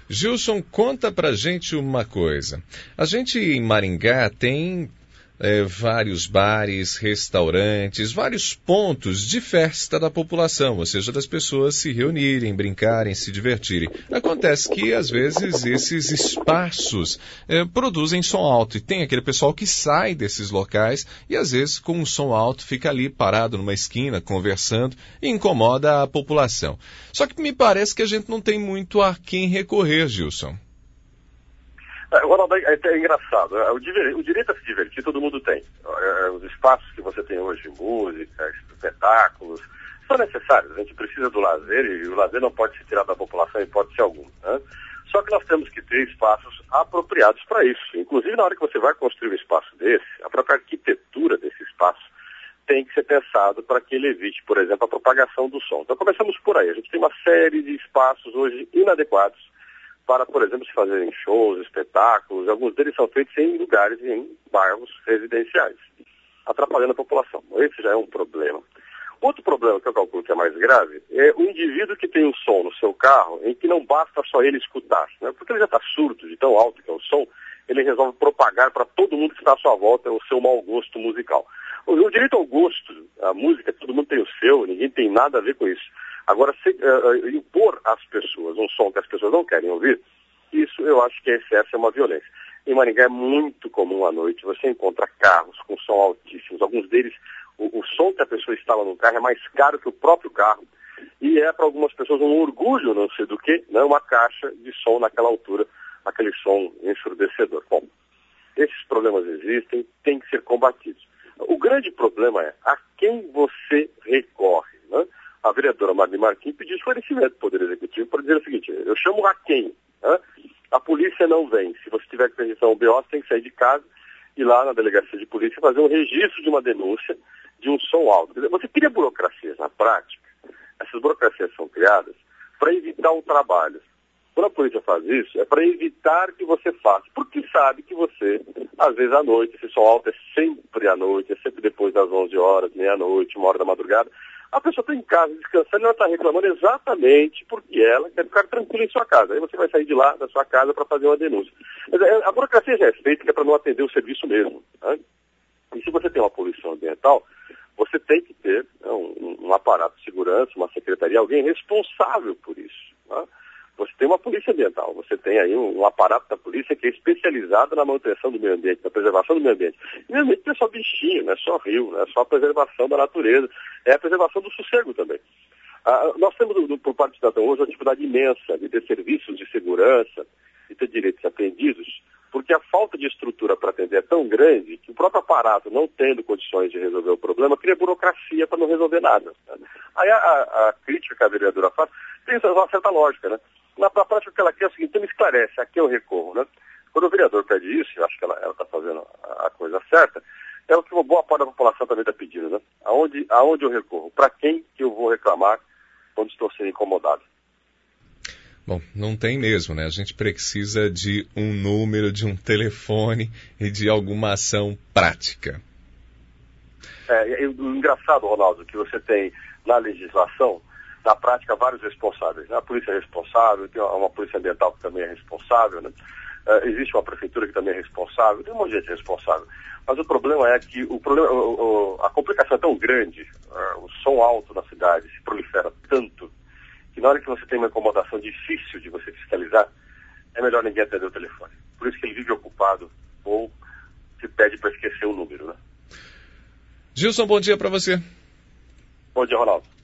Gilson, conta pra gente uma coisa. A gente em Maringá tem vários bares, restaurantes, vários pontos de festa da população, ou seja, das pessoas se reunirem, brincarem, se divertirem. Acontece que, às vezes, esses espaços produzem som alto e tem aquele pessoal que sai desses locais e, às vezes, com um som alto, fica ali parado numa esquina, conversando e incomoda a população. Só que me parece que a gente não tem muito a quem recorrer, Gilson. Ronaldo, é engraçado. O direito a se divertir todo mundo tem. Os espaços que você tem hoje, música, espetáculos, são necessários. A gente precisa do lazer e o lazer não pode ser tirado da população em hipótese alguma. Né? Só que nós temos que ter espaços apropriados para isso. Inclusive, na hora que você vai construir um espaço desse, a própria arquitetura desse espaço tem que ser pensado para que ele evite, por exemplo, a propagação do som. Então, começamos por aí. A gente tem uma série de espaços hoje inadequados para, por exemplo, se fazerem shows, espetáculos. Alguns deles são feitos em lugares, em bairros residenciais, atrapalhando a população. Esse já é um problema. Outro problema que eu calculo que é mais grave é o indivíduo que tem um som no seu carro em que não basta só ele escutar, né? Porque ele já está surdo de tão alto que é o som, ele resolve propagar para todo mundo que está à sua volta o seu mau gosto musical. O direito ao gosto, a música, todo mundo tem o seu, ninguém tem nada a ver com isso. Agora, impor às pessoas um som que as pessoas não querem ouvir, isso eu acho que essa é uma violência. Em Maringá é muito comum à noite, você encontra carros com som altíssimos, alguns deles, o som que a pessoa instala no carro é mais caro que o próprio carro, e é para algumas pessoas um orgulho, não sei do que, né, uma caixa de som naquela altura, aquele som ensurdecedor. Bom, esses problemas existem, têm que ser combatidos. O grande problema é a quem você recorre, né? A vereadora Marli Marquim pediu esclarecimento do Poder Executivo para dizer o seguinte: eu chamo a quem? Né? A polícia não vem. Se você tiver que registrar um BO, você tem que sair de casa e ir lá na delegacia de polícia fazer um registro de uma denúncia de um som alto. Quer dizer, você cria burocracias na prática. Essas burocracias são criadas para evitar o trabalho. Quando a polícia faz isso, é para evitar que você faça, porque sabe que você, às vezes à noite, esse som alto é sempre à noite, é sempre depois das 11 horas, meia-noite, 1 hora da madrugada, a pessoa está em casa descansando e ela está reclamando exatamente porque ela quer ficar tranquila em sua casa. Aí você vai sair de lá, da sua casa, para fazer uma denúncia. Mas a burocracia já é feita, que é para não atender o serviço mesmo. Né? E se você tem uma poluição ambiental, você tem que ter, né, um aparato de segurança, uma secretaria, alguém responsável por isso. Né? Você tem uma polícia ambiental, você tem aí um aparato da polícia que é especializado na manutenção do meio ambiente, na preservação do meio ambiente. E meio ambiente não é só bichinho, não é só rio, não é só a preservação da natureza, é a preservação do sossego também. Nós temos, por parte do cidadão hoje, uma dificuldade imensa de ter serviços de segurança, de ter direitos atendidos, porque a falta de estrutura para atender é tão grande que o próprio aparato, não tendo condições de resolver o problema, cria burocracia para não resolver nada. Aí a crítica que a vereadora faz tem uma certa lógica, né? Na prática, o que ela quer é o seguinte: então me esclarece, a quem eu recorro, né? Quando o vereador pede isso, eu acho que ela está fazendo a coisa certa, é o que uma boa parte da população também está pedindo, né? Aonde eu recorro? Para quem que eu vou reclamar quando estou sendo incomodado? Bom, não tem mesmo, né? A gente precisa de um número, de um telefone e de alguma ação prática. O engraçado, Ronaldo, que você tem na legislação, na prática, vários responsáveis. Né? A polícia é responsável, tem uma polícia ambiental que também é responsável, né? Existe uma prefeitura que também é responsável, tem um monte de gente responsável. Mas o problema é que a complicação é tão grande, o som alto na cidade se prolifera tanto, que na hora que você tem uma incomodação difícil de você fiscalizar, é melhor ninguém atender o telefone. Por isso que ele vive ocupado ou se pede para esquecer o número. Né? Gilson, bom dia para você. Bom dia, Ronaldo.